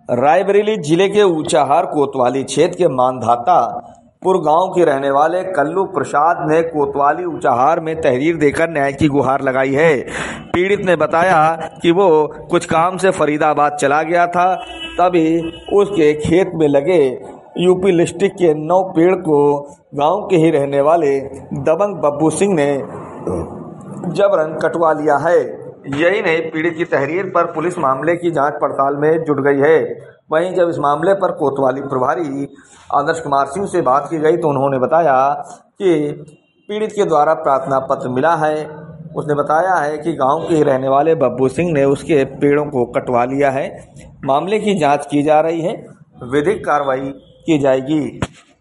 रायबरेली जिले के ऊंचाहार कोतवाली क्षेत्र के मानधातापुर गांव के रहने वाले कल्लू प्रसाद ने कोतवाली ऊंचाहार में तहरीर देकर न्याय की गुहार लगाई है। पीड़ित ने बताया कि वो कुछ काम से फरीदाबाद चला गया था, तभी उसके खेत में लगे यूपी लिस्टिक के 9 पेड़ को गांव के ही रहने वाले दबंग बब्बू सिंह ने जबरन कटवा लिया है। यही नहीं, पीड़ित की तहरीर पर पुलिस मामले की जांच पड़ताल में जुट गई है। वहीं जब इस मामले पर कोतवाली प्रभारी आदर्श कुमार सिंह से बात की गई तो उन्होंने बताया कि पीड़ित के द्वारा प्रार्थना पत्र मिला है। उसने बताया है कि गांव के ही रहने वाले बब्बू सिंह ने उसके पेड़ों को कटवा लिया है। मामले की जांच की जा रही है, विधिक कार्रवाई की जाएगी।